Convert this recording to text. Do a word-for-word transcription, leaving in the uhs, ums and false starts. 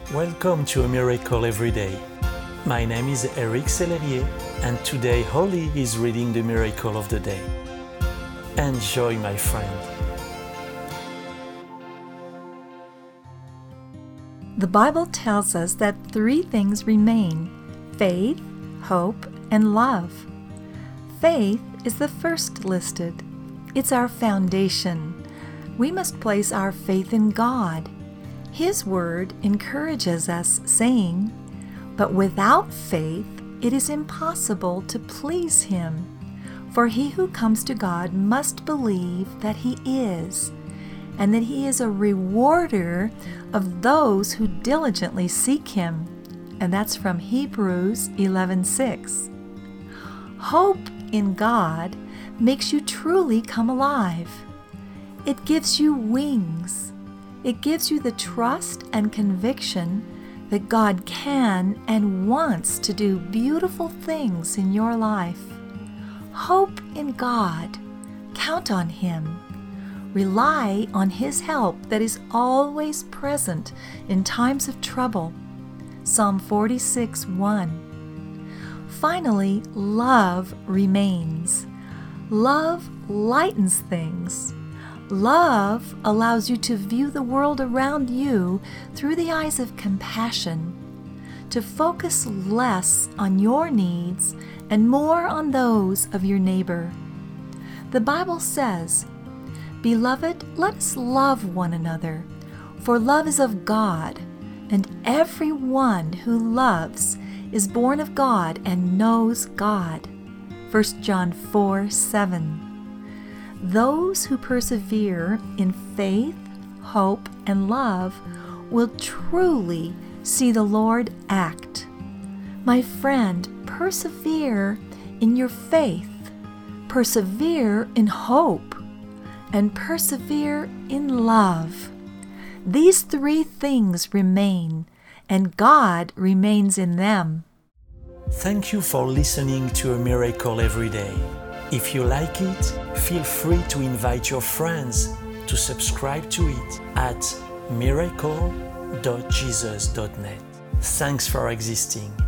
Welcome to A Miracle Every Day. My name is Eric Sellerier, and today Holly is reading the Miracle of the Day. Enjoy, my friend. The Bible tells us that three things remain: faith, hope, and love. Faith is the first listed. It's our foundation. We must place our faith in God. His word encourages us, saying, "But without faith it is impossible to please Him. For he who comes to God must believe that He is, and that He is a rewarder of those who diligently seek Him." And that's from Hebrews eleven six. Hope in God makes you truly come alive. It gives you wings. It gives you the trust and conviction that God can and wants to do beautiful things in your life. Hope in God. Count on Him. Rely on His help that is always present in times of trouble. Psalm forty-six one. Finally, love remains. Love lightens things. Love allows you to view the world around you through the eyes of compassion, to focus less on your needs and more on those of your neighbor. The Bible says, "Beloved, let us love one another, for love is of God, and everyone who loves is born of God and knows God." First John four seven. Those who persevere in faith, hope, and love will truly see the Lord act. My friend, persevere in your faith, persevere in hope, and persevere in love. These three things remain, and God remains in them. Thank you for listening to A Miracle Every Day. If you like it, feel free to invite your friends to subscribe to it at miracle dot jesus dot net. Thanks for existing.